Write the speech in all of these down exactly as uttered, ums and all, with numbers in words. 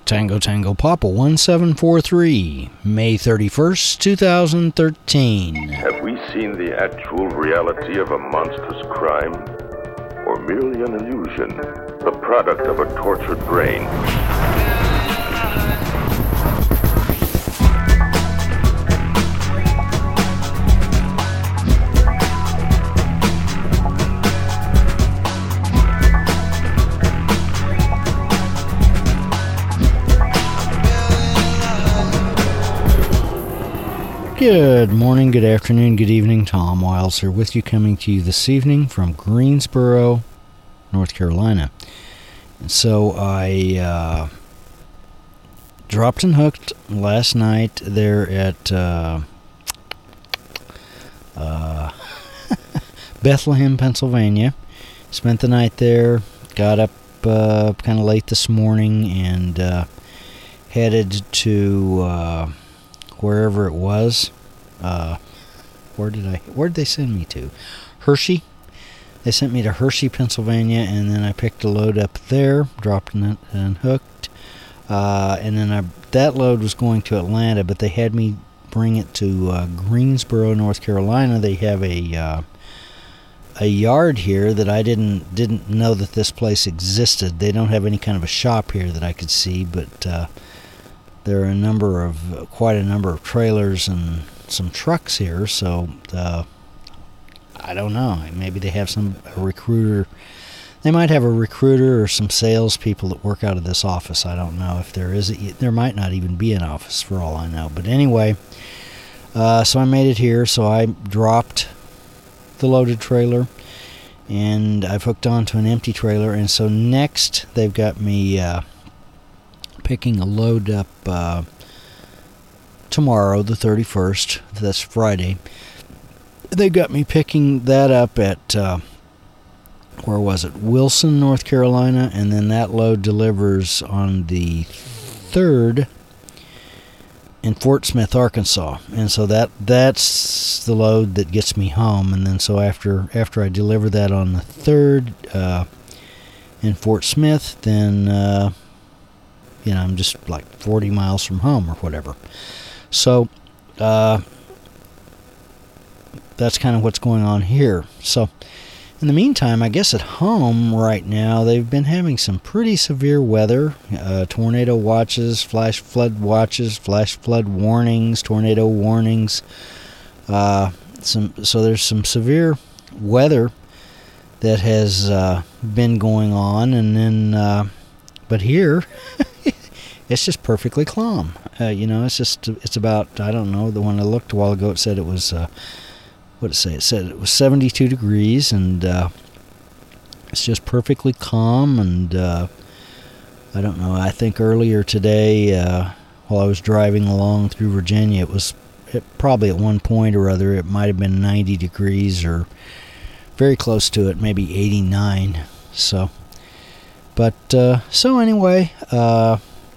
Tango Tango Papa one seven four three, May thirty-first, twenty thirteen. Have we seen the actual reality of a monstrous crime? Or merely an illusion, the product of a tortured brain? Good morning, good afternoon, good evening. Tom Wiles here with you, coming to you this evening from Greensboro, North Carolina. And so I uh, dropped and hooked last night there at uh, uh, Bethlehem, Pennsylvania. Spent the night there, got up uh, kind of late this morning, and uh, headed to... Uh, wherever it was. Uh, where did I, where did they send me to? Hershey. They sent me to Hershey, Pennsylvania, and then I picked a load up there, dropped it and hooked. Uh, and then I, that load was going to Atlanta, but they had me bring it to uh, Greensboro, North Carolina. They have a uh, a yard here that I didn't didn't know that this place existed. They don't have any kind of a shop here that I could see, but uh, there are a number of, quite a number of trailers and some trucks here, so uh, I don't know. Maybe they have some a recruiter. They might have a recruiter or some salespeople that work out of this office. I don't know if there is. A, there might not even be an office for all I know. But anyway, uh, so I made it here. So I dropped the loaded trailer, and I've hooked onto an empty trailer. And so next, they've got me Uh, picking a load up uh, tomorrow, the thirty-first. That's Friday. They got me picking that up at, uh, where was it? Wilson, North Carolina, and then that load delivers on the third in Fort Smith, Arkansas. And so that that's the load that gets me home. And then so after after I deliver that on the third uh, in Fort Smith, then uh, you know, I'm just like forty miles from home or whatever. So, uh, that's kind of what's going on here. So, in the meantime, I guess at home right now, they've been having some pretty severe weather. Uh, tornado watches, flash flood watches, flash flood warnings, tornado warnings. Uh, some So there's some severe weather that has uh, been going on. And then, uh, but here... it's just perfectly calm. Uh, you know, it's just, it's about, I don't know, the one I looked a while ago, it said it was, uh, what did it say? It said it was seventy-two degrees, and uh, it's just perfectly calm, and uh, I don't know, I think earlier today, uh, while I was driving along through Virginia, it was, it, probably at one point or other, it might have been ninety degrees, or very close to it, maybe eighty-nine, so, but, uh, so anyway, uh,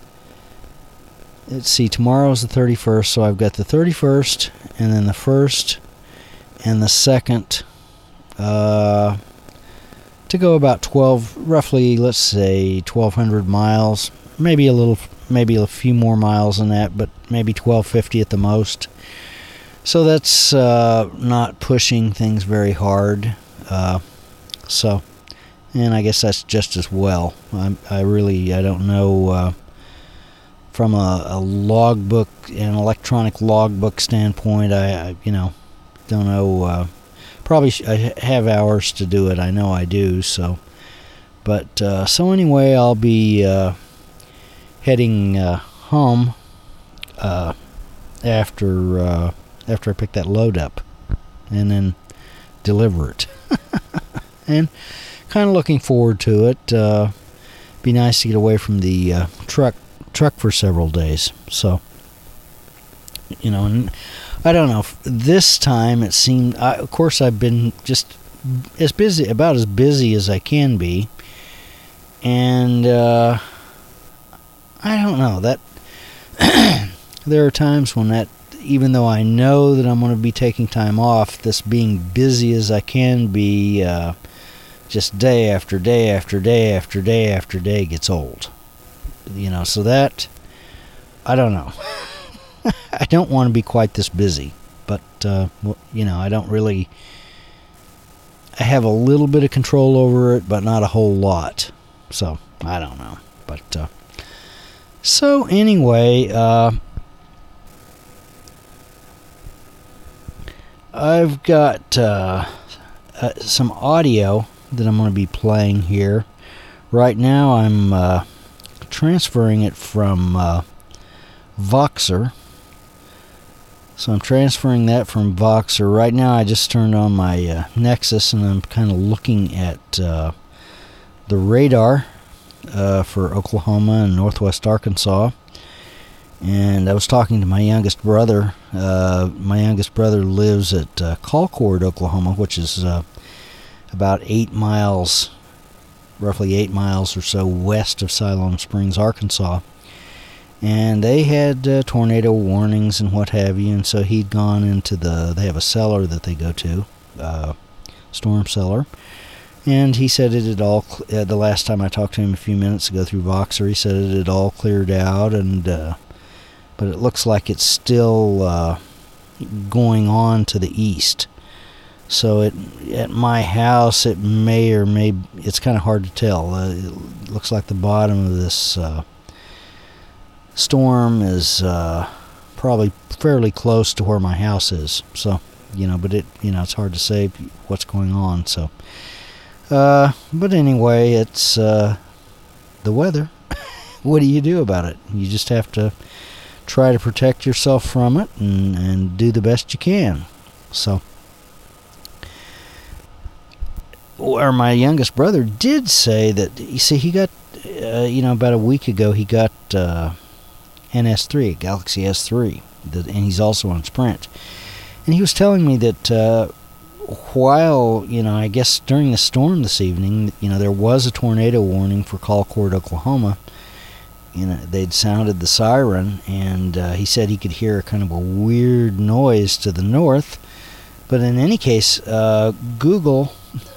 let's see, tomorrow's the thirty-first, so I've got the thirty-first, and then the first, and the second, uh, to go about twelve, roughly, let's say, twelve hundred miles, maybe a little, maybe a few more miles than that, but maybe twelve fifty at the most. So that's uh, not pushing things very hard, uh, so, and I guess that's just as well. I, I really, I don't know, uh, from a, a logbook, an electronic logbook standpoint, I, I you know, don't know, uh, probably sh- I have hours to do it, I know I do, so, but, uh, so anyway, I'll be, uh, heading, uh, home, uh, after, uh, after I pick that load up, and then deliver it, and kind of looking forward to it. Uh, be nice to get away from the, uh, truck, truck for several days. So, you know, and I don't know, this time it seemed, I, of course I've been just as busy, about as busy as I can be, and uh, I don't know, that there are times when that, even though I know that I'm going to be taking time off, this being busy as I can be, uh, just day after day after day after day after day gets old. you know, so that, I don't know. I don't want to be quite this busy, but, uh, you know, I don't really, I have a little bit of control over it, but not a whole lot. So, I don't know. But, uh, so anyway, uh, I've got, uh, uh, some audio that I'm going to be playing here. Right now, I'm, uh, transferring it from, uh, Voxer. So I'm transferring that from Voxer. Right now I just turned on my uh, Nexus, and I'm kind of looking at uh, the radar uh, for Oklahoma and northwest Arkansas. And I was talking to my youngest brother. Uh, my youngest brother lives at uh, Colcord, Oklahoma, which is uh, about eight miles, roughly eight miles or so west of Siloam Springs, Arkansas. And they had uh, tornado warnings and what have you, and so he'd gone into the, they have a cellar that they go to, uh, storm cellar, and he said it had all, uh, the last time I talked to him a few minutes ago through Voxer, he said it had all cleared out, and, uh, but it looks like it's still uh, going on to the east. So it, at my house, it may or may, it's kind of hard to tell. Uh, it looks like the bottom of this uh, storm is uh, probably fairly close to where my house is. So, you know, but it, you know, it's hard to say what's going on. So, uh, but anyway, it's uh, the weather. What do you do about it? You just have to try to protect yourself from it and, and do the best you can. So, or my youngest brother did say that, you see, he got, uh, you know, about a week ago, he got uh, N S three, Galaxy S three, and he's also on Sprint. And he was telling me that uh, while, you know, I guess during the storm this evening, you know, there was a tornado warning for Colcord, Oklahoma. You know, they'd sounded the siren, and uh, he said he could hear kind of a weird noise to the north. But in any case, uh, Google,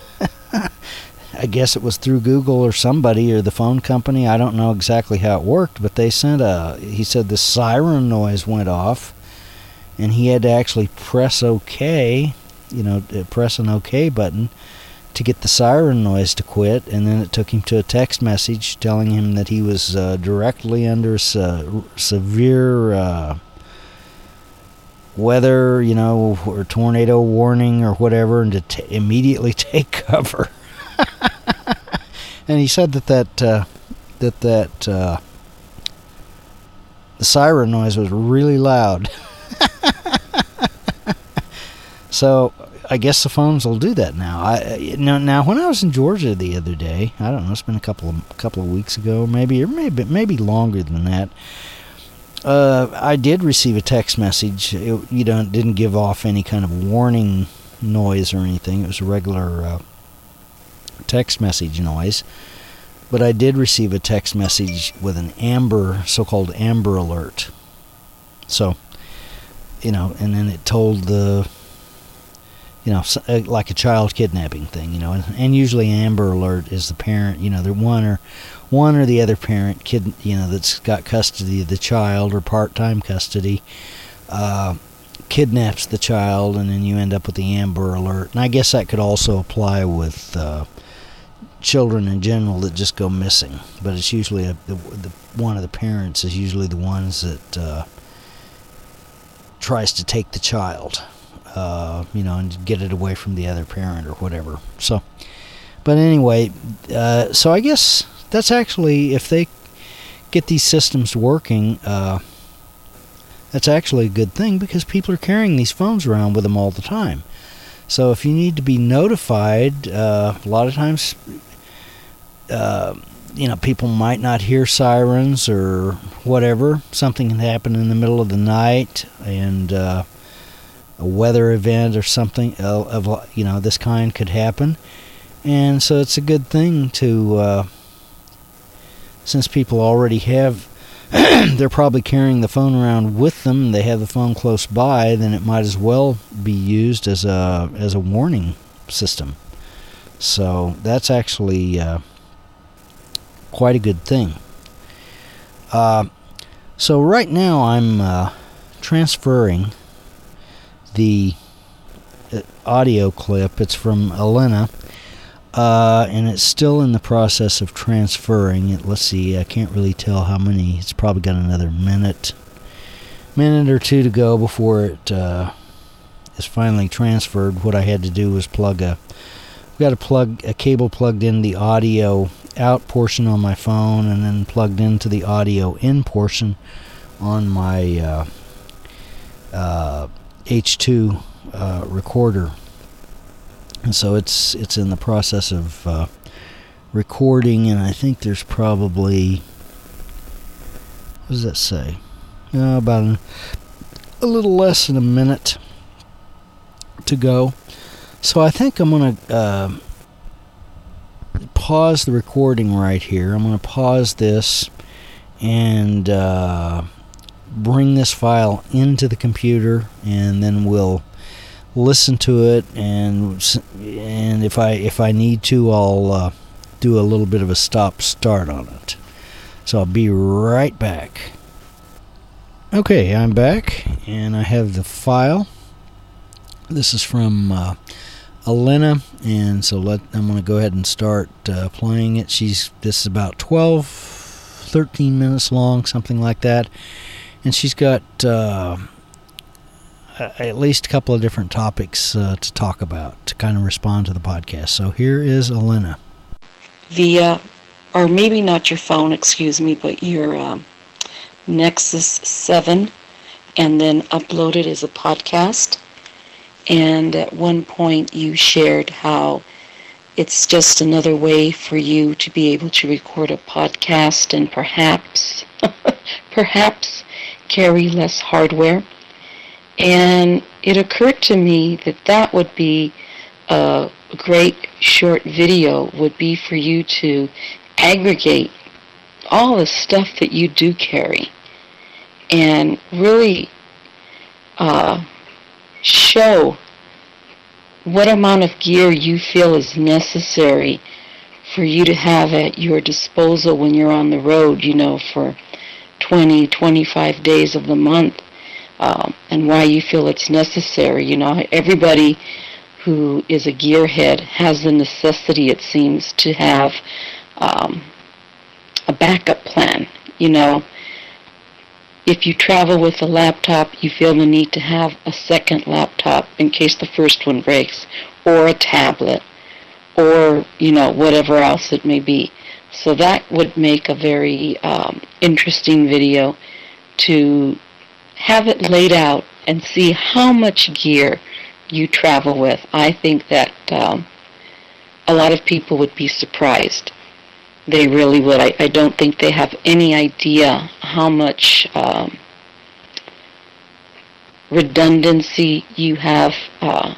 I guess it was through Google or somebody or the phone company. I don't know exactly how it worked, but they sent a, he said the siren noise went off, and he had to actually press OK, you know, press an OK button to get the siren noise to quit, and then it took him to a text message telling him that he was uh, directly under se- severe uh, weather, you know, or tornado warning or whatever, and to t- immediately take cover. And he said that that uh, that that uh, the siren noise was really loud. So I guess the phones will do that now. I now, now when I was in Georgia the other day, I don't know, it's been a couple of couple of weeks ago, maybe or maybe maybe longer than that. Uh, I did receive a text message. It, you know, it didn't give off any kind of warning noise or anything. It was a regular uh, text message noise. But I did receive a text message with an amber, so-called amber alert. So, you know, and then it told the, you know, like a child kidnapping thing, you know, and, and usually amber alert is the parent, you know, they're one or one or the other parent, kid, you know, that's got custody of the child or part-time custody, uh, kidnaps the child, and then you end up with the amber alert. And I guess that could also apply with uh, children in general that just go missing. But it's usually a, the, the one of the parents is usually the ones that uh, tries to take the child, uh, you know, and get it away from the other parent or whatever. So, but anyway, uh, so I guess that's actually, if they get these systems working, uh, that's actually a good thing, because people are carrying these phones around with them all the time. So if you need to be notified, uh, a lot of times, uh, you know, people might not hear sirens or whatever. Something can happen in the middle of the night, and uh, a weather event or something of, of you know this kind could happen. And so it's a good thing to, uh, since people already have, they're probably carrying the phone around with them, they have the phone close by, then it might as well be used as a as a warning system. So that's actually uh, quite a good thing. Uh, so right now I'm uh, transferring the audio clip. It's from Elena, uh, and it's still in the process of transferring it. Let's see, I can't really tell how many. It's probably got another minute, minute or two to go before it uh, is finally transferred. What I had to do was plug a, I've got to plug a cable plugged in the audio out portion on my phone, and then plugged into the audio in portion on my uh, uh, H two uh, recorder. And so it's it's in the process of uh, recording, and I think there's probably, what does that say? Uh, about an, a little less than a minute to go. So I think I'm going to uh, pause the recording right here. I'm going to pause this and uh, bring this file into the computer, and then we'll listen to it, and and if I if I need to, I'll uh, do a little bit of a stop start on it. So I'll be right back. Okay, I'm back, and I have the file. This is from uh, Elena, and so let I'm going to go ahead and start uh, playing it. She's this is about twelve, thirteen minutes long, something like that, and she's got Uh, at least a couple of different topics uh, to talk about to kind of respond to the podcast. So here is Elena. Via, or maybe not your phone, excuse me, but your um, Nexus seven, and then upload it as a podcast. And at one point you shared how it's just another way for you to be able to record a podcast and perhaps, perhaps carry less hardware. And it occurred to me that that would be a great short video, would be for you to aggregate all the stuff that you do carry and really uh, show what amount of gear you feel is necessary for you to have at your disposal when you're on the road, you know, for twenty, twenty-five days of the month. Um, and why you feel it's necessary. You know, everybody who is a gearhead has the necessity, it seems, to have um, a backup plan. You know, if you travel with a laptop, you feel the need to have a second laptop in case the first one breaks, or a tablet, or, you know, whatever else it may be. So that would make a very um, interesting video to have it laid out and see how much gear you travel with. I think that um, a lot of people would be surprised. They really would. I, I don't think they have any idea how much um, redundancy you have uh,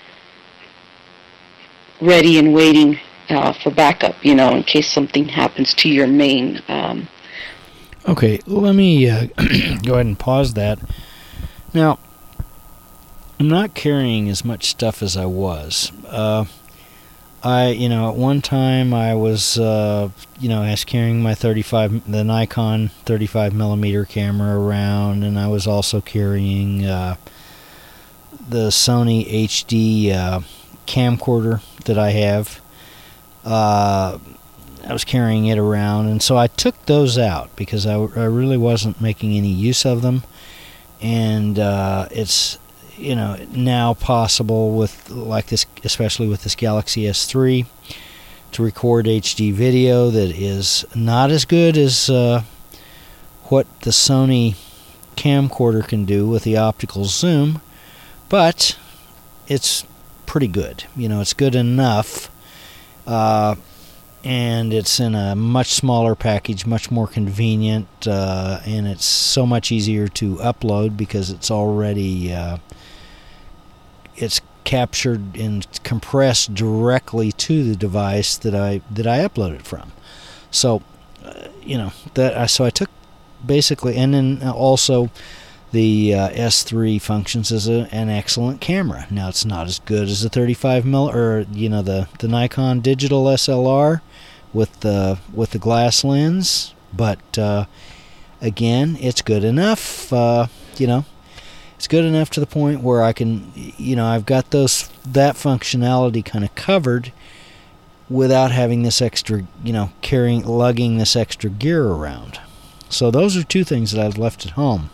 ready and waiting uh, for backup, you know, in case something happens to your main um Okay, let me uh, go ahead and pause that. Now, I'm not carrying as much stuff as I was. Uh, I, you know, at one time I was, uh, you know, I was carrying my thirty-five, the Nikon thirty-five millimeter camera around, and I was also carrying uh, the Sony H D uh, camcorder that I have. Uh, I was carrying it around, and so I took those out because I, I really wasn't making any use of them. And uh, it's, you know, now possible with, like this, especially with this Galaxy S three, to record H D video that is not as good as uh, what the Sony camcorder can do with the optical zoom, but it's pretty good. You know, it's good enough. Uh, and it's in a much smaller package, much more convenient, uh, and it's so much easier to upload because it's already uh, it's captured and compressed directly to the device that I that I uploaded from. So, uh, you know that. I, so I took basically, and then also the uh, S three functions as a, an excellent camera. Now it's not as good as the thirty-five mil or you know the the Nikon digital S L R with the with the glass lens, but uh, again, it's good enough. Uh, you know, it's good enough to the point where I can, you know, I've got those that functionality kind of covered without having this extra, you know, carrying, lugging this extra gear around. So those are two things that I've left at home.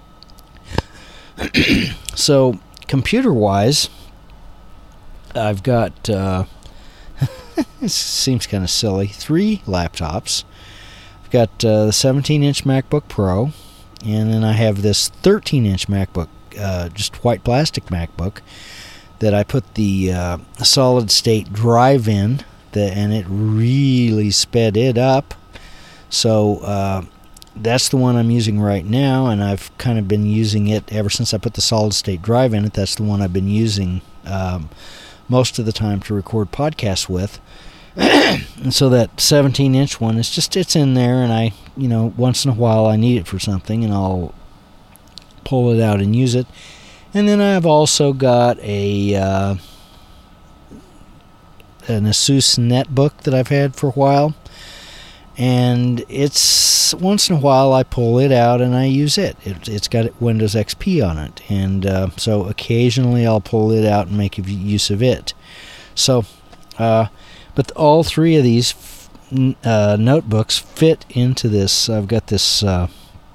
So computer-wise, I've got, uh, it seems kind of silly, three laptops. I've got uh, the seventeen-inch MacBook Pro, and then I have this thirteen-inch MacBook, uh, just white plastic MacBook, that I put the uh, solid-state drive in, the, and it really sped it up. So uh, that's the one I'm using right now, and I've kind of been using it ever since I put the solid-state drive in it. That's the one I've been using um, most of the time to record podcasts with. And so that seventeen-inch one is just, it's in there, and I, you know, once in a while I need it for something, and I'll pull it out and use it. And then I've also got a uh, an Asus Netbook that I've had for a while, and it's once in a while I pull it out and I use it. it it's got Windows X P on it, and uh, so occasionally I'll pull it out and make use of it. So, uh, but all three of these uh, notebooks fit into this. I've got this uh,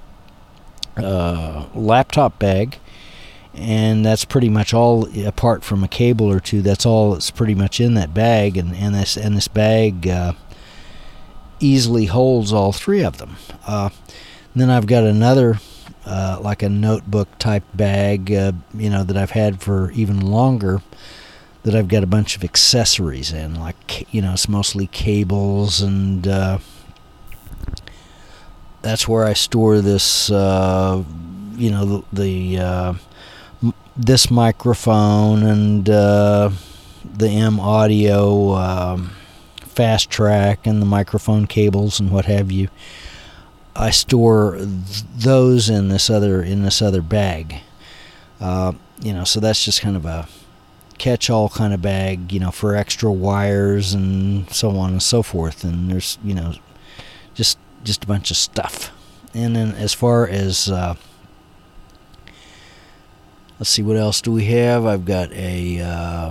uh, laptop bag, and that's pretty much all, apart from a cable or two, that's all that's pretty much in that bag, and, and this and this bag uh, easily holds all three of them. Uh, then I've got another, uh, like a notebook type bag, uh, you know, that I've had for even longer, that I've got a bunch of accessories in, like, you know, it's mostly cables, and uh, that's where I store this, uh, you know, the, the uh, this microphone and uh, the M Audio um, Fast Track and the microphone cables and what have you. I store th- those in this other in this other bag. Uh, you know, so that's just kind of a catch-all kind of bag, you know, for extra wires and so on and so forth. And there's, you know, just just a bunch of stuff. And then as far as uh, let's see, what else do we have? I've got a uh,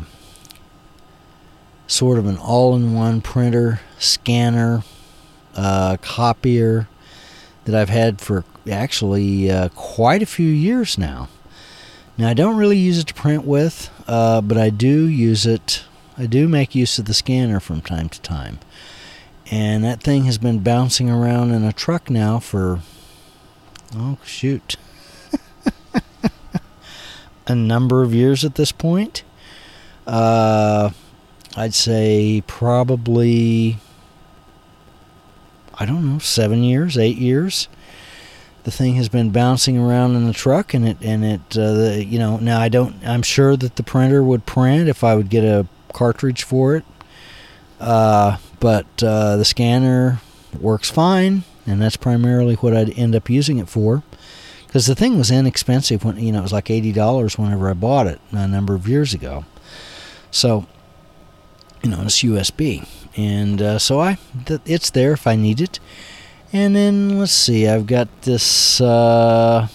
sort of an all-in-one printer, scanner, uh, copier that I've had for actually uh, quite a few years now. Now, I don't really use it to print with, uh, but I do use it, I do make use of the scanner from time to time. And that thing has been bouncing around in a truck now for, oh, shoot, a number of years at this point. Uh, I'd say probably, I don't know, seven years, eight years. The thing has been bouncing around in the truck, and it, and it, uh, the, you know, now I don't, I'm sure that the printer would print if I would get a cartridge for it. Uh, but uh, the scanner works fine, and that's primarily what I'd end up using it for. Because the thing was inexpensive when, you know, it was like eighty dollars whenever I bought it a number of years ago. So, you know, it's U S B. And uh, so I, th- it's there if I need it. And then, let's see, I've got this uh,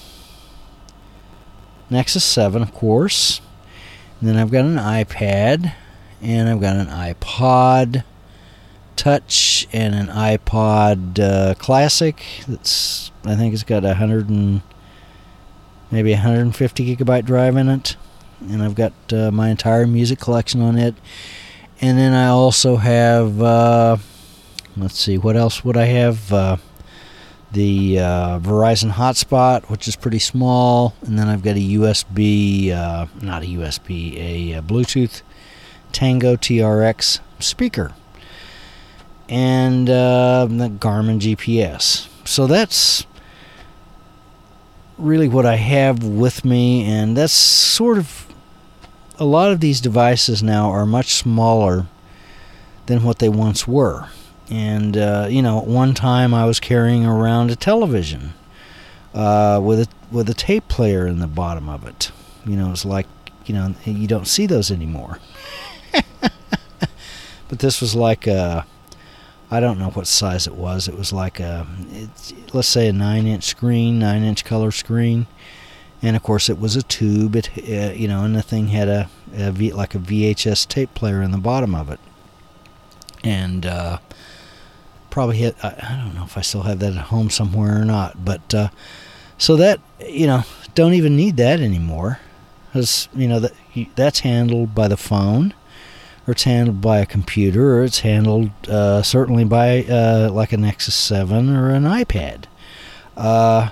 Nexus seven, of course. And then I've got an iPad. And I've got an iPod Touch and an iPod uh, Classic. That's, I think it's got a hundred and maybe a hundred and fifty gigabyte drive in it. And I've got uh, my entire music collection on it. And then I also have, uh, let's see, what else would I have? Uh, the uh, Verizon hotspot, which is pretty small. And then I've got a U S B, uh, not a U S B, a, a Bluetooth Tango T R X speaker. And uh, the Garmin G P S. So that's really what I have with me, and that's sort of, a lot of these devices now are much smaller than what they once were. And uh, you know, at one time I was carrying around a television uh, with a with a tape player in the bottom of it. You know, it's like, you know, you don't see those anymore. But this was like a I don't know what size it was. It was like a, it's, let's say a nine-inch screen, nine-inch color screen. And, of course, it was a tube, It, uh, you know, and the thing had a, a v, like a V H S tape player in the bottom of it. And uh, probably hit, I, I don't know if I still have that at home somewhere or not. But, uh, so that, you know, don't even need that anymore. Because, you know, that that's handled by the phone, or it's handled by a computer, or it's handled uh, certainly by uh, like a Nexus seven or an iPad. Uh...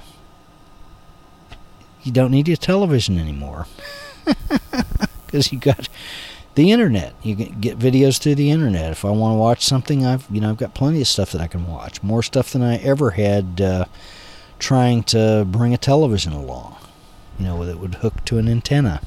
You don't need your television anymore because you got the internet. You can get videos through the internet. If I want to watch something, I've you know I've got plenty of stuff that I can watch. More stuff than I ever had uh, trying to bring a television along. You know, that would hook to an antenna.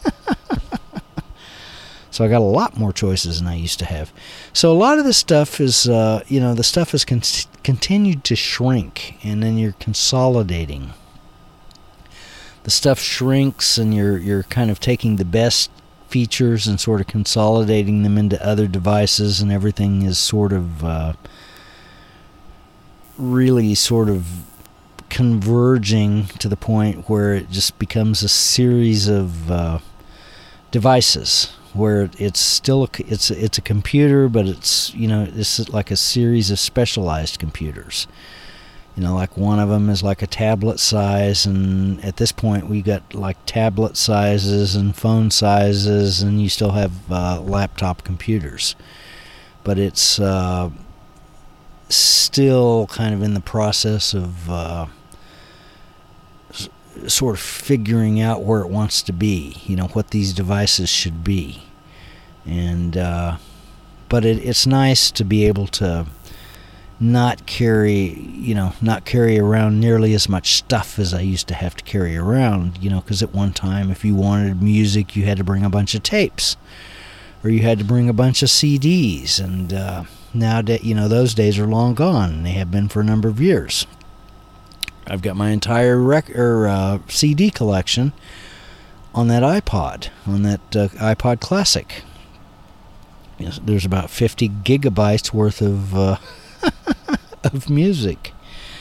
So I got a lot more choices than I used to have. So a lot of this stuff is, uh, you know, the stuff has con- continued to shrink, and then you're consolidating. The stuff shrinks, and you're you're kind of taking the best features and sort of consolidating them into other devices, and everything is sort of uh, really sort of converging to the point where it just becomes a series of uh, devices, where it's still a, it's a, it's a computer, but it's you know it's like a series of specialized computers. You know, like one of them is like a tablet size, and at this point we got like tablet sizes and phone sizes, and you still have uh, laptop computers. But it's uh, still kind of in the process of uh, s- sort of figuring out where it wants to be, you know, what these devices should be. And, uh, but it, it's nice to be able to not carry, you know, not carry around nearly as much stuff as I used to have to carry around, you know, because at one time, if you wanted music, you had to bring a bunch of tapes, or you had to bring a bunch of C Ds, and uh, now, you know, those days are long gone, and they have been for a number of years. I've got my entire rec- or, uh, C D collection on that iPod, on that uh, iPod Classic. Yes, there's about fifty gigabytes worth of uh, of music,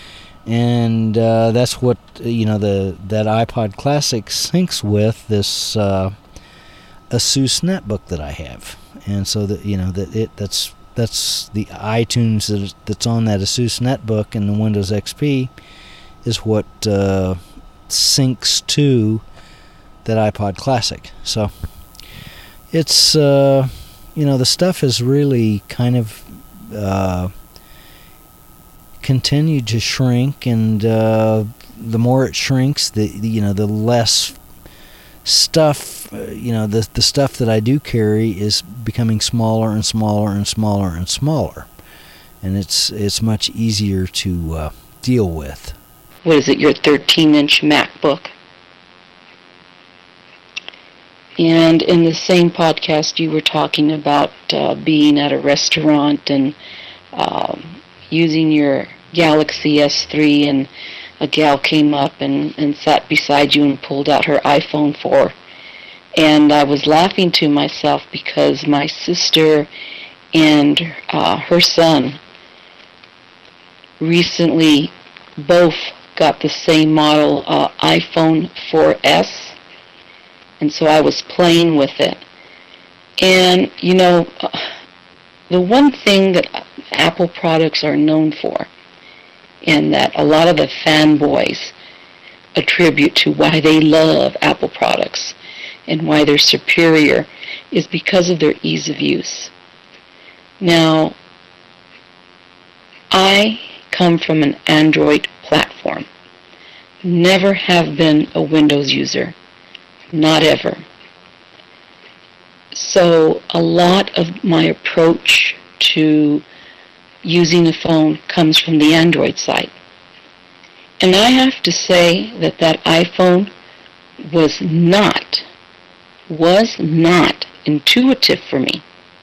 and uh, that's what you know the that iPod Classic syncs with this uh, Asus Netbook that I have, and so that you know that it that's that's the iTunes that, that's on that Asus Netbook and the Windows X P is what uh, syncs to that iPod Classic. So it's uh, you know the stuff has really kind of uh, continued to shrink, and uh, the more it shrinks, the, the you know the less stuff uh, you know the the stuff that I do carry is becoming smaller and smaller and smaller and smaller, and it's it's much easier to uh, deal with. What is it, your thirteen inch MacBook? And in the same podcast, you were talking about uh, being at a restaurant and um, using your Galaxy S three, and a gal came up and, and sat beside you and pulled out her iPhone four. And I was laughing to myself because my sister and uh, her son recently both got the same model uh, iPhone four S. And so I was playing with it. And, you know, uh, the one thing that Apple products are known for, and that a lot of the fanboys attribute to why they love Apple products and why they're superior, is because of their ease of use. Now, I come from an Android platform. Never have been a Windows user. Not ever. So a lot of my approach to using a phone comes from the Android side. And I have to say that that iPhone was not, was not intuitive for me.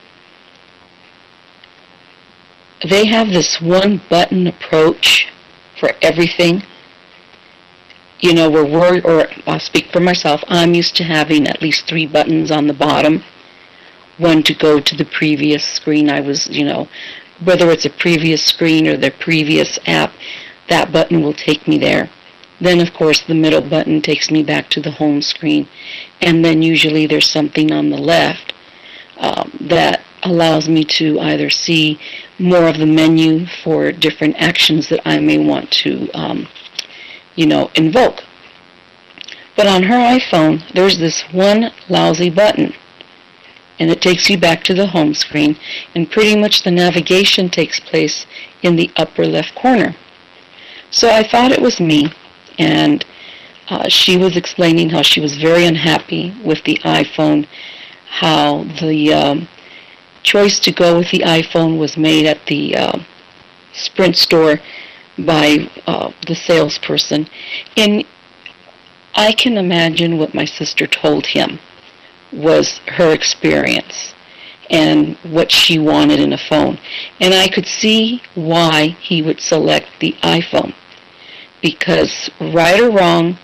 They have this one button approach for everything. You know, we're worried, or I'll speak for myself, I'm used to having at least three buttons on the bottom. One to go to the previous screen I was, you know, whether it's a previous screen or the previous app, that button will take me there. Then, of course, the middle button takes me back to the home screen. And then usually there's something on the left um, that allows me to either see more of the menu for different actions that I may want to, um, you know, invoke. But on her iPhone, there's this one lousy button. And it takes you back to the home screen. And pretty much the navigation takes place in the upper left corner. So I thought it was me. And uh, she was explaining how she was very unhappy with the iPhone, how the um, choice to go with the iPhone was made at the uh, Sprint store by uh, the salesperson. And I can imagine what my sister told him was her experience and what she wanted in a phone. And I could see why he would select the iPhone. Because, right or wrong,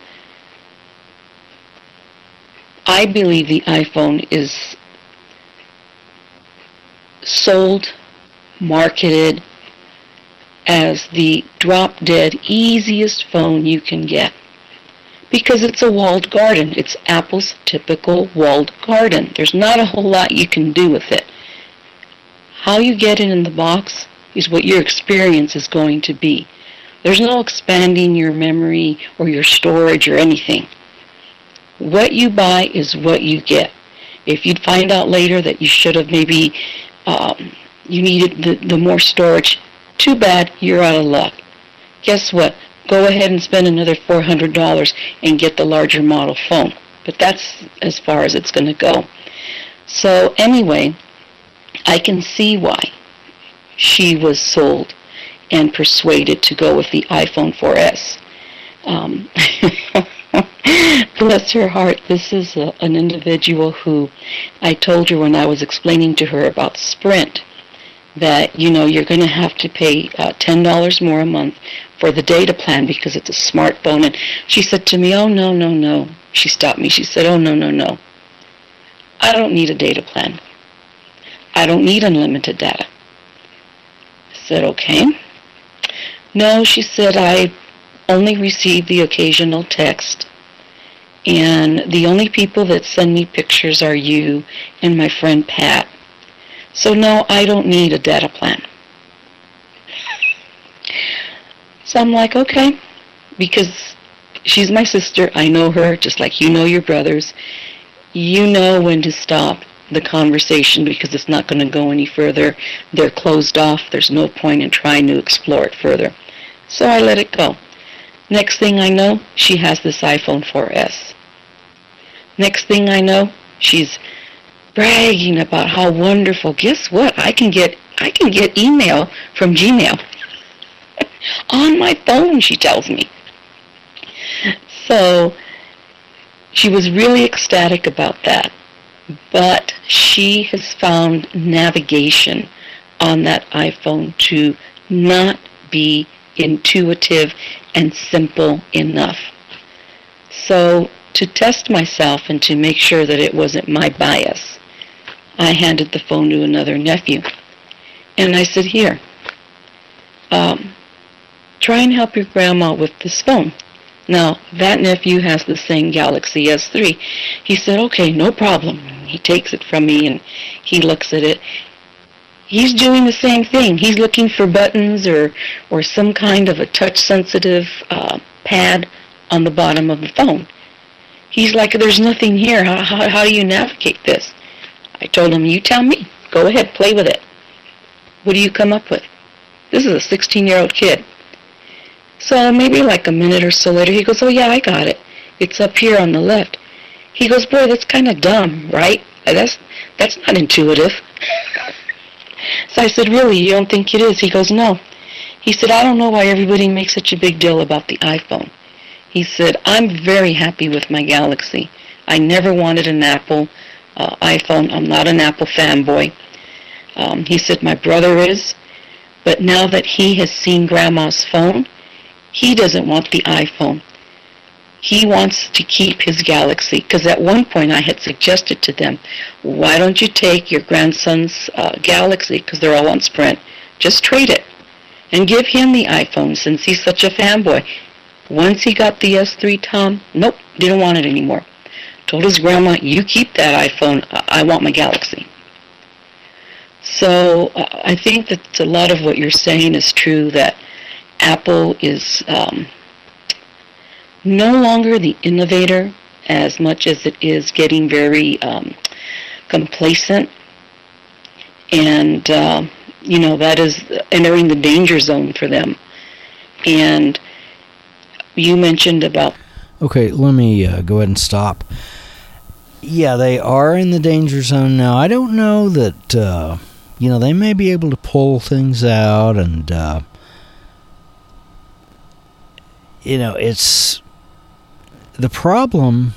I believe the iPhone is sold, marketed as the drop-dead easiest phone you can get. Because it's a walled garden. It's Apple's typical walled garden. There's not a whole lot you can do with it. How you get it in the box is what your experience is going to be. There's no expanding your memory or your storage or anything. What you buy is what you get. If you'd find out later that you should have maybe, um, you needed the, the more storage, too bad, you're out of luck. Guess what? Go ahead and spend another four hundred dollars and get the larger model phone. But that's as far as it's going to go. So anyway, I can see why she was sold and persuaded to go with the iPhone four S. Um, bless her heart, this is a, an individual who I told her when I was explaining to her about Sprint that, you know, you're going to have to pay uh, ten dollars more a month for the data plan because it's a smartphone. And she said to me, oh, no, no, no. She stopped me. She said, oh, no, no, no. I don't need a data plan. I don't need unlimited data. I said, okay. No, she said, I only receive the occasional text, and the only people that send me pictures are you and my friend Pat. So no, I don't need a data plan. So I'm like, okay, because she's my sister. I know her just like you know your brothers. You know when to stop the conversation because it's not going to go any further. They're closed off. There's no point in trying to explore it further. So I let it go. Next thing I know, she has this iPhone four S. Next thing I know, she's bragging about how wonderful. Guess what? I can get I can get email from Gmail on my phone, she tells me. So she was really ecstatic about that. But she has found navigation on that iPhone to not be intuitive and simple enough. So to test myself and to make sure that it wasn't my bias, I handed the phone to another nephew. And I said, here, um, try and help your grandma with this phone. Now, that nephew has the same Galaxy S three. He said, okay, no problem. He takes it from me and he looks at it. He's doing the same thing. He's looking for buttons or, or some kind of a touch-sensitive uh, pad on the bottom of the phone. He's like, there's nothing here. How, how, how do you navigate this? I told him, you tell me. Go ahead, play with it. What do you come up with? This is a sixteen-year-old kid. So maybe like a minute or so later, he goes, oh, yeah, I got it. It's up here on the left. He goes, boy, that's kind of dumb, right? That's, that's not intuitive. So I said, really, you don't think it is? He goes, no. He said, I don't know why everybody makes such a big deal about the iPhone. He said, I'm very happy with my Galaxy. I never wanted an Apple uh, iPhone. I'm not an Apple fanboy. Um, he said, my brother is. But now that he has seen Grandma's phone, he doesn't want the iPhone. He wants to keep his Galaxy, because at one point I had suggested to them, why don't you take your grandson's uh, Galaxy, because they're all on Sprint, Just trade it and give him the iPhone since he's such a fanboy. Once he got the S three, Tom, nope, didn't want it anymore. Told his grandma, you keep that iPhone, I want my Galaxy. So uh, I think that a lot of what you're saying is true, that Apple is um, no longer the innovator as much as it is getting very um, complacent. And, uh, you know, that is entering the danger zone for them. And you mentioned about... Okay, let me uh, go ahead and stop. Yeah, they are in the danger zone now. I don't know that, uh, you know, they may be able to pull things out and, uh, you know, it's... The problem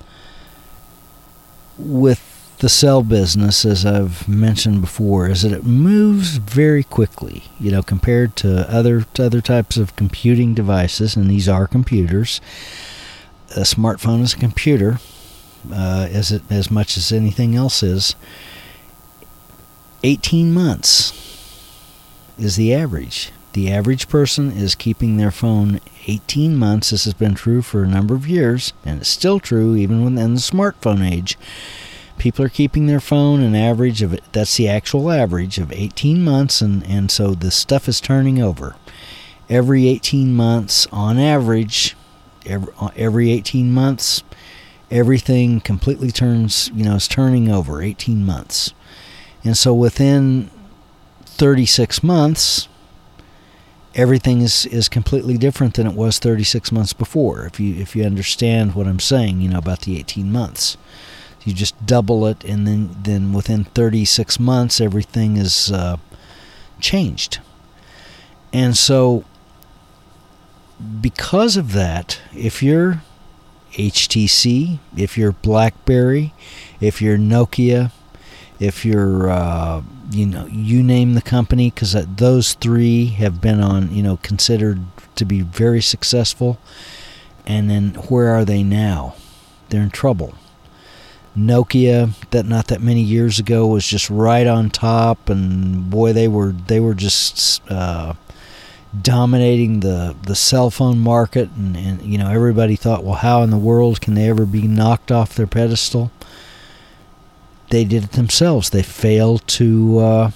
with the cell business, as I've mentioned before, is that it moves very quickly, you know, compared to other to other types of computing devices, and these are computers. A smartphone is a computer, uh, as it as much as anything else is. eighteen months is the average. The average person is keeping their phone eighteen months. This has been true for a number of years, and it's still true even within the smartphone age. People are keeping their phone an average of, that's the actual average of eighteen months, and, and so the stuff is turning over. Every eighteen months, on average, every, every eighteen months, everything completely turns, you know, is turning over, eighteen months. And so within thirty-six months, everything is, is completely different than it was thirty-six months before, if you if you understand what I'm saying, you know, about the eighteen months. You just double it, and then, then within thirty-six months, everything is uh, changed. And so, because of that, if you're H T C, if you're BlackBerry, if you're Nokia, if you're, uh, you know, you name the company, because those three have been on, you know, considered to be very successful. And then where are they now? They're in trouble. Nokia, that not that many years ago, was just right on top, and boy, they were they were just uh, dominating the the cell phone market, and, and you know, everybody thought, well, how in the world can they ever be knocked off their pedestal? They did it themselves. They failed to, uh,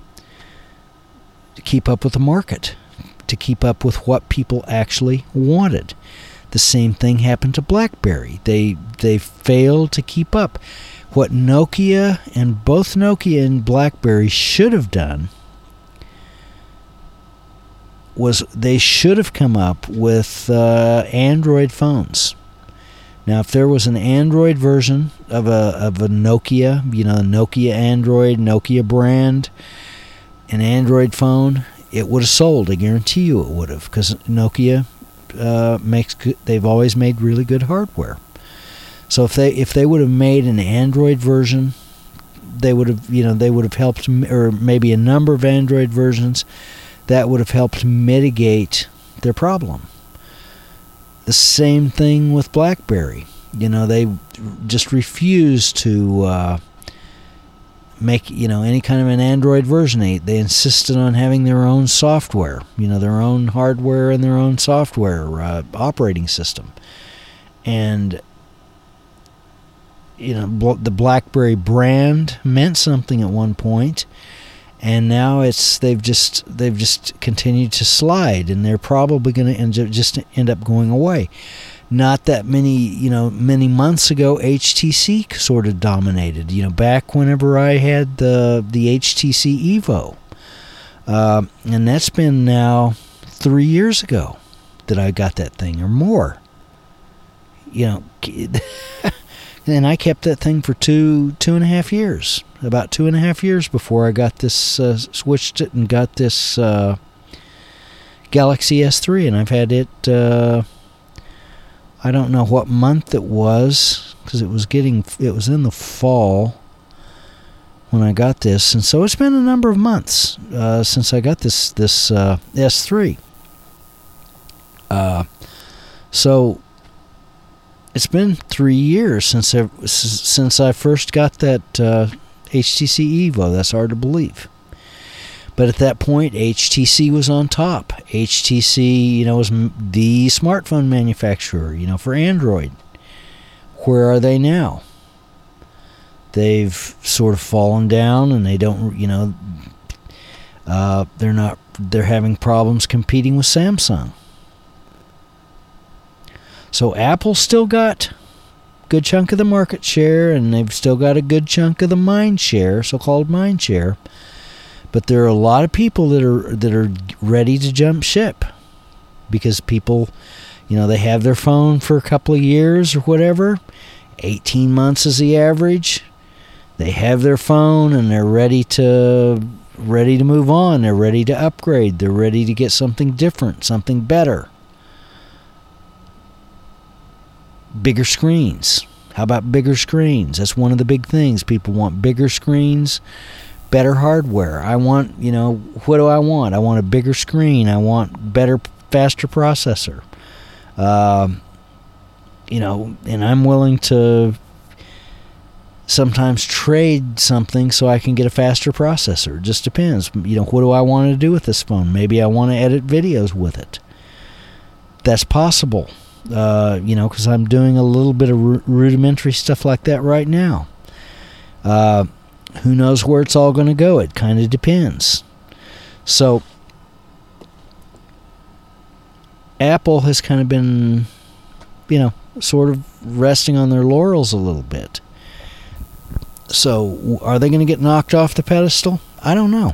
to keep up with the market, to keep up with what people actually wanted. The same thing happened to BlackBerry. They they failed to keep up. What Nokia, and both Nokia and BlackBerry should have done was they should have come up with uh, Android phones. Now, if there was an Android version of a of a Nokia, you know, Nokia Android, Nokia brand, an Android phone, it would have sold. I guarantee you it would have, because Nokia uh, makes good, they've always made really good hardware. So if they if they would have made an Android version, they would have you know they would have helped, or maybe a number of Android versions, that would have helped mitigate their problem. The same thing with BlackBerry. You know, they just refused to uh, make, you know, any kind of an Android version. They, they insisted on having their own software, you know, their own hardware and their own software uh, operating system. And, you know, the BlackBerry brand meant something at one point. And now it's they've just they've just continued to slide, and they're probably going to end up, just end up going away. Not that many you know many months ago, H T C sort of dominated. You know, back whenever I had the the H T C Evo, uh, and that's been now three years ago that I got that thing, or more. You know. And I kept that thing for two, two and a half years. About two and a half years before I got this, uh, switched it and got this uh, Galaxy S three. And I've had it, uh, I don't know what month it was, because it was getting, it was in the fall when I got this. And so it's been a number of months uh, since I got this, this uh, S three. Uh, so... It's been three years since I, since I first got that uh, H T C Evo. That's hard to believe. But at that point, H T C was on top. H T C, you know, was the smartphone manufacturer, you know, for Android. Where are they now? They've sort of fallen down, and they don't, you know, uh, they're not, they're having problems competing with Samsung. So Apple's still got a good chunk of the market share, and they've still got a good chunk of the mind share, so-called mind share. But there are a lot of people that are that are ready to jump ship because people, you know, they have their phone for a couple of years or whatever. eighteen months is the average. They have their phone and they're ready to ready to move on. They're ready to upgrade. They're ready to get something different, something better. Bigger screens. How about bigger screens? That's one of the big things. People want bigger screens, better hardware. I want, you know, what do I want? I want a bigger screen. I want better, faster processor. Um, you know, and I'm willing to sometimes trade something so I can get a faster processor. It just depends. You know, what do I want to do with this phone? Maybe I want to edit videos with it. That's possible. Uh, you know, because I'm doing a little bit of ru- rudimentary stuff like that right now. Uh, who knows where it's all going to go? It kind of depends. So, Apple has kind of been, you know, sort of resting on their laurels a little bit. So, are they going to get knocked off the pedestal? I don't know.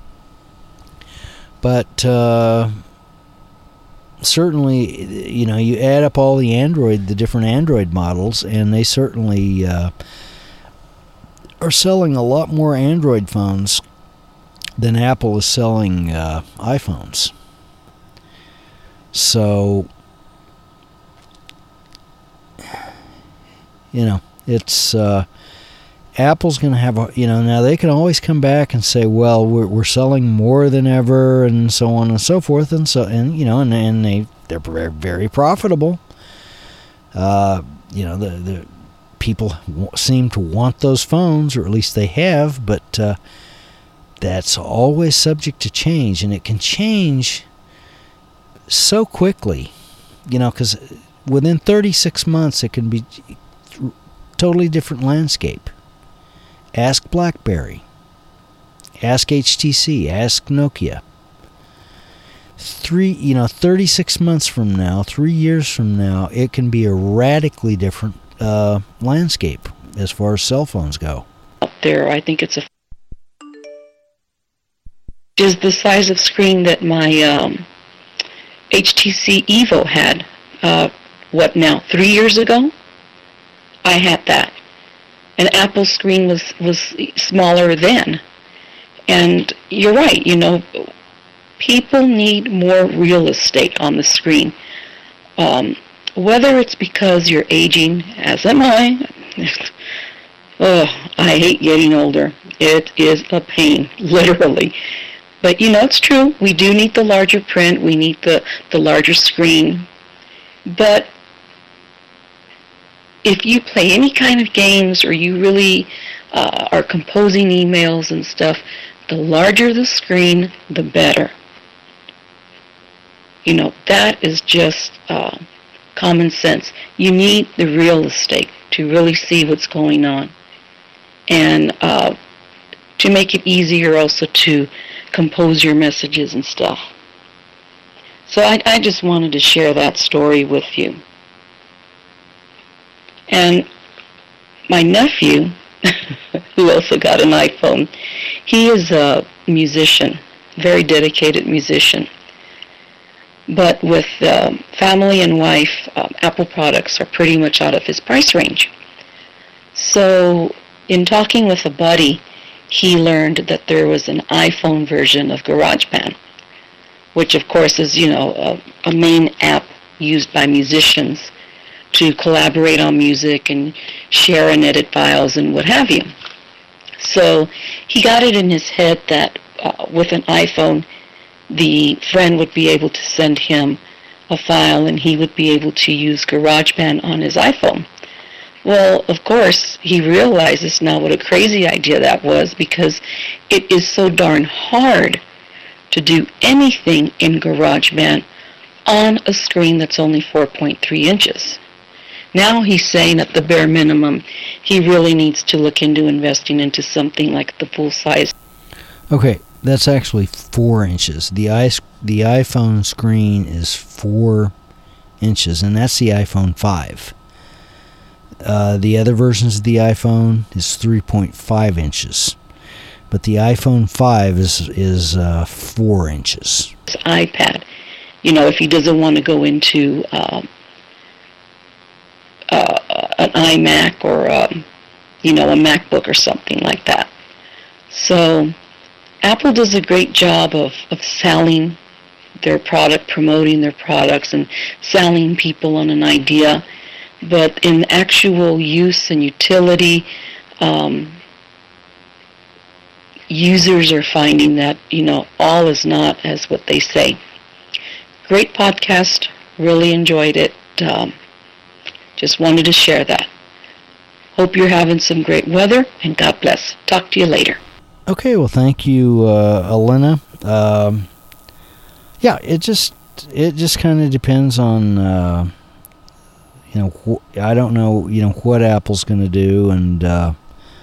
But, uh... certainly, you know, you add up all the Android, the different Android models, and they certainly uh, are selling a lot more Android phones than Apple is selling uh, iPhones. So, you know, it's uh, Apple's going to have a, you know, now they can always come back and say, well, we're we're selling more than ever, and so on and so forth, and so and you know, and and they they're very, very profitable. Uh, you know, the the people w- seem to want those phones, or at least they have, but uh, that's always subject to change, and it can change so quickly, you know, because within thirty-six months it can be a totally different landscape. Ask BlackBerry. Ask H T C. Ask Nokia. Three, you know, thirty-six months from now, three years from now, it can be a radically different uh, landscape as far as cell phones go. Up there, I think it's a is the size of screen that my um, H T C Evo had. Uh, what now? Three years ago, I had that. And Apple's screen was, was smaller then. And you're right, you know, people need more real estate on the screen. Um, whether it's because you're aging, as am I. Oh, I hate getting older. It is a pain, literally. But, you know, it's true. We do need the larger print. We need the, the larger screen. But if you play any kind of games or you really uh, are composing emails and stuff, the larger the screen, the better. You know, that is just uh, common sense. You need the real estate to really see what's going on. And uh, to make it easier also to compose your messages and stuff. So I, I just wanted to share that story with you. And my nephew, who also got an iPhone, he is a musician, very dedicated musician. But with uh, family and wife, uh, Apple products are pretty much out of his price range. So in talking with a buddy, he learned that there was an iPhone version of GarageBand, which of course is, you know, a, a main app used by musicians to collaborate on music and share and edit files and what have you. So he got it in his head that uh, with an iPhone, the friend would be able to send him a file and he would be able to use GarageBand on his iPhone. Well, of course, he realizes now what a crazy idea that was, because it is so darn hard to do anything in GarageBand on a screen that's only four point three inches. Now he's saying at the bare minimum, he really needs to look into investing into something like the full size. Okay, that's actually four inches. The i the iPhone screen is four inches, and that's the iPhone five. Uh, the other versions of the iPhone is three point five inches, but the iPhone five is is uh, four inches. iPad, you know, if he doesn't want to go into uh, uh, an iMac or um, you know, a MacBook or something like that. So Apple does a great job of, of selling their product, promoting their products, and selling people on an idea. But in actual use and utility, um, users are finding that, you know, all is not as what they say. Great podcast. Really enjoyed it. Um, just wanted to share that. Hope you're having some great weather, and God bless. Talk to you later. Okay, well, thank you, uh, Elena. Um, yeah, it just it just kind of depends on, uh, you know, wh- I don't know, you know, what Apple's going to do, and uh,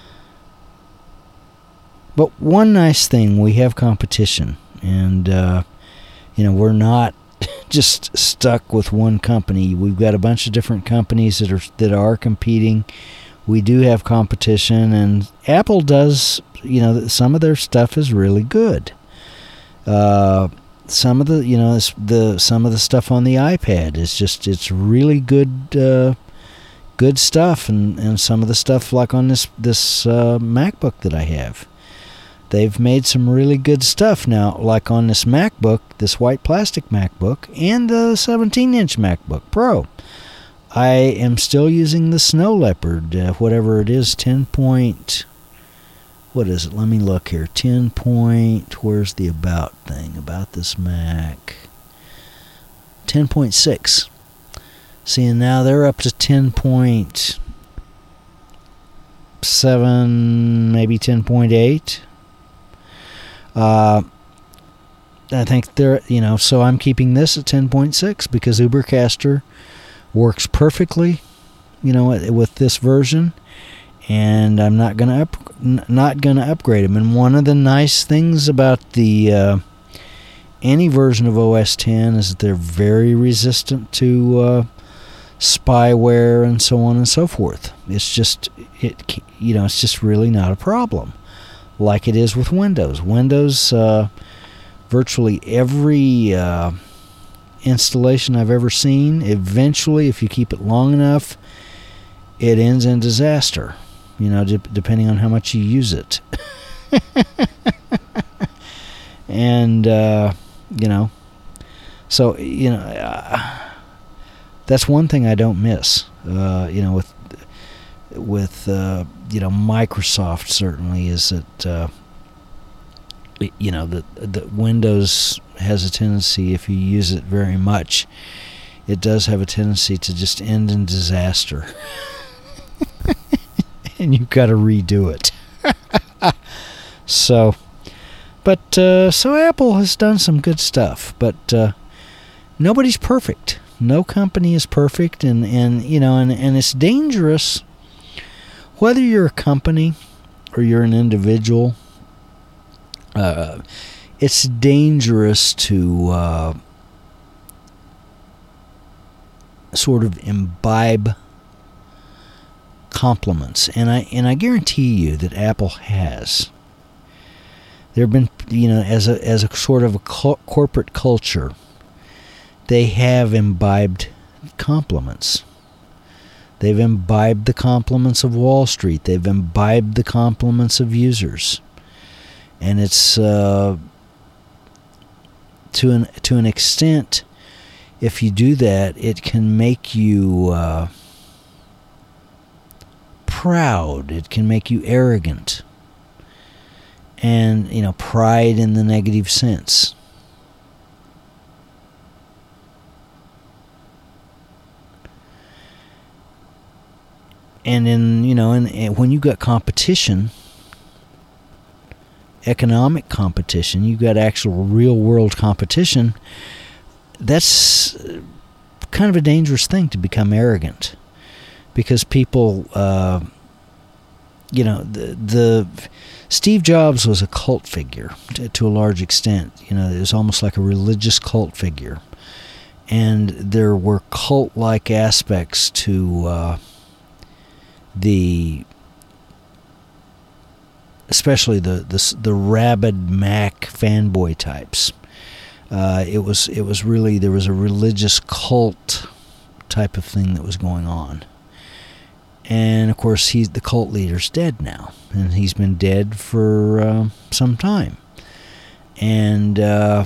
but one nice thing, we have competition, and uh, you know, we're not just stuck with one company. We've got a bunch of different companies that are that are competing. We do have competition, and Apple does, you know, some of their stuff is really good. Uh, some of the, you know, the some of the stuff on the iPad is just, it's really good, uh, good stuff, and, and some of the stuff like on this this uh, MacBook that I have, they've made some really good stuff now. Like on this MacBook, this white plastic MacBook, and the seventeen inch MacBook Pro. I am still using the Snow Leopard, uh, whatever it is, ten point, what is it? Let me look here. ten point, where's the about thing? About this Mac. ten point six. See, and now they're up to ten point seven, maybe ten point eight. Uh, I think they're, you know, so I'm keeping this at ten point six because Ubercaster works perfectly, you know, with this version, and I'm not gonna up, not gonna upgrade them. And one of the nice things about the uh, any version of O S ten is that they're very resistant to uh, spyware and so on and so forth. It's just it, you know, it's just really not a problem, like it is with Windows. Windows, uh, virtually every uh, installation I've ever seen, eventually, if you keep it long enough, it ends in disaster, you know, de- depending on how much you use it. And uh, you know, so, you know, uh, that's one thing I don't miss, uh, you know, with with uh, you know, Microsoft certainly, is that uh, you know, that that Windows has a tendency, if you use it very much, it does have a tendency to just end in disaster. And you've got to redo it. So, but, uh, so Apple has done some good stuff, but uh, nobody's perfect. No company is perfect, and, and you know, and, and it's dangerous, whether you're a company or you're an individual. Uh, it's dangerous to uh, sort of imbibe compliments, and I and I guarantee you that Apple has. There have been, you know, as a as a sort of a co- corporate culture, they have imbibed compliments. They've imbibed the compliments of Wall Street. They've imbibed the compliments of users. And it's uh, to an to an extent, if you do that, it can make you uh, proud. It can make you arrogant, and, you know, pride in the negative sense. And in, you know, and, and when you got competition, economic competition, you've got actual real-world competition, that's kind of a dangerous thing to become arrogant. Because people, uh, you know, the, the Steve Jobs was a cult figure to, to a large extent. You know, it was almost like a religious cult figure. And there were cult-like aspects to uh, the, especially the, the the rabid Mac fanboy types. Uh, it was it was really, there was a religious cult type of thing that was going on. And of course, he's the cult leader's dead now, and he's been dead for uh, some time. And uh,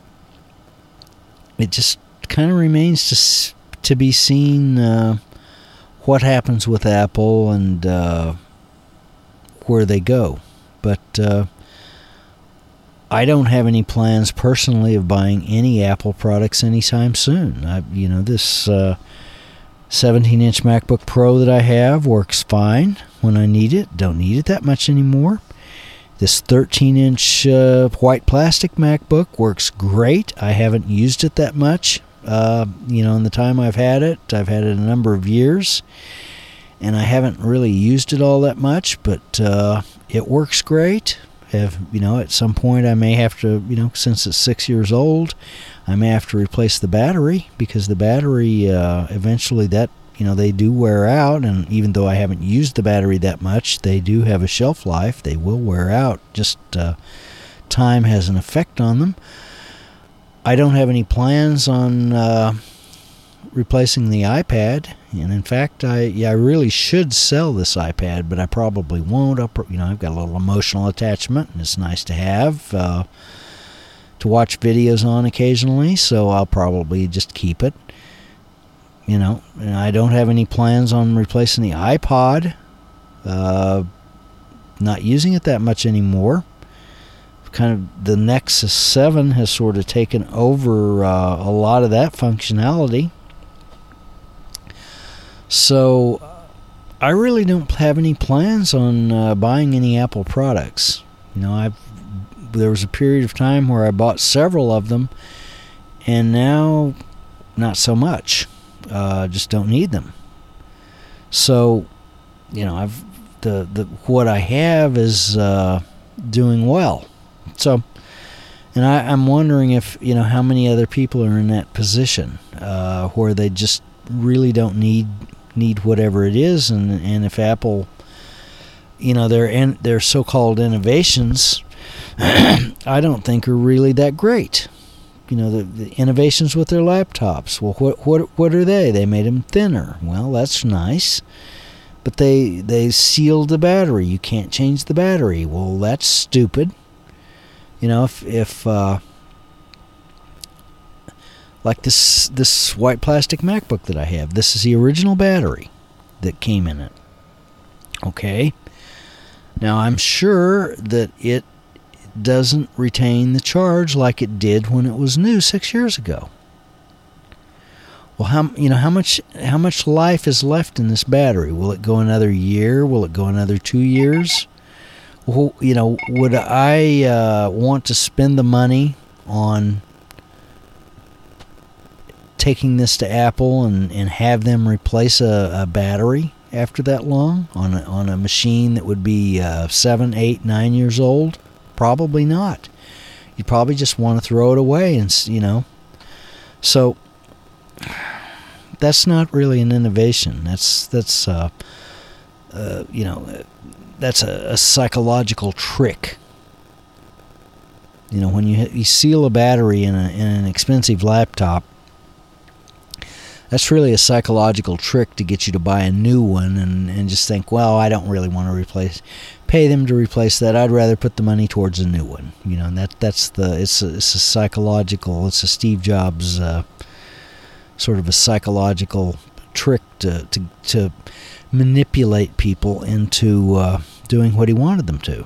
it just kind of remains to to be seen uh, what happens with Apple and uh, where they go. But uh, I don't have any plans personally of buying any Apple products anytime soon. I, you know, this uh, seventeen-inch MacBook Pro that I have works fine when I need it. Don't need it that much anymore. This thirteen-inch uh, white plastic MacBook works great. I haven't used it that much. Uh, you know, in the time I've had it, I've had it a number of years, and I haven't really used it all that much, but uh, it works great. If, you know, at some point I may have to, you know, since it's six years old, I may have to replace the battery, because the battery, uh, eventually that, you know, they do wear out, and even though I haven't used the battery that much, they do have a shelf life. They will wear out. Just uh, time has an effect on them. I don't have any plans on uh, replacing the iPad, and in fact, I yeah, I really should sell this iPad, but I probably won't. I'll, you know, I've got a little emotional attachment, and it's nice to have uh, to watch videos on occasionally, so I'll probably just keep it. You know, and I don't have any plans on replacing the iPod. Uh, not using it that much anymore. Kind of the Nexus seven has sort of taken over uh, a lot of that functionality. So I really don't have any plans on uh, buying any Apple products. You know, I've there was a period of time where I bought several of them, and now not so much. Uh, just don't need them. So, you know, I've the the what I have is uh, doing well. So, and I, I'm wondering if, you know, how many other people are in that position uh, where they just really don't need need whatever it is, and and if Apple, you know, their in, their so-called innovations, I don't think are really that great. You know, the, the innovations with their laptops. Well, what what what are they? They made them thinner. Well, that's nice, but they they sealed the battery. You can't change the battery. Well, that's stupid. You know, if if uh, like this this white plastic MacBook that I have, this is the original battery that came in it. Okay. Now I'm sure that it doesn't retain the charge like it did when it was new six years ago. Well, how you know how much how much life is left in this battery? Will it go another year? Will it go another two years? Well, you know, would I uh, want to spend the money on taking this to Apple and, and have them replace a, a battery after that long on a, on a machine that would be uh, seven, eight, nine years old? Probably not. You'd probably just want to throw it away, and you know. So that's not really an innovation. That's that's uh, uh, you know. That's a, a psychological trick. You know, when you you seal a battery in, a, in an expensive laptop, that's really a psychological trick to get you to buy a new one and, and just think, well, I don't really want to replace, pay them to replace that. I'd rather put the money towards a new one. You know, and that that's the it's a, it's a psychological, it's a Steve Jobs uh, sort of a psychological trick to to to manipulate people into uh, doing what he wanted them to.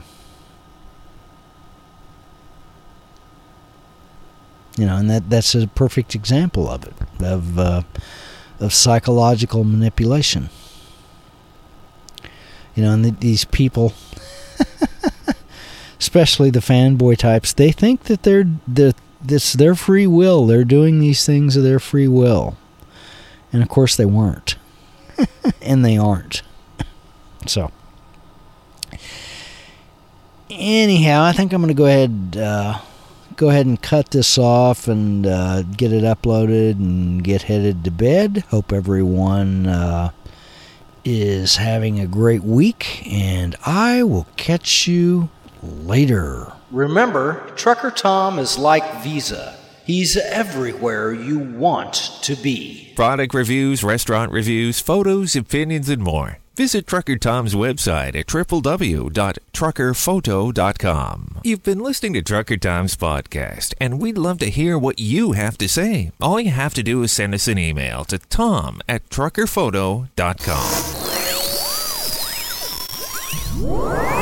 You know, and that that's a perfect example of it, of uh, of psychological manipulation. You know, and th- these people especially the fanboy types, they think that they're that it's their free will. They're doing these things of their free will. And of course they weren't. And they aren't. So, anyhow, I think I'm going to go ahead uh, go ahead and cut this off and uh, get it uploaded and get headed to bed. Hope everyone uh, is having a great week, and I will catch you later. Remember, Trucker Tom is like Visa. He's everywhere you want to be. Product reviews, restaurant reviews, photos, opinions, and more. Visit Trucker Tom's website at w w w dot trucker photo dot com. You've been listening to Trucker Tom's podcast, and we'd love to hear what you have to say. All you have to do is send us an email to tom at trucker photo dot com.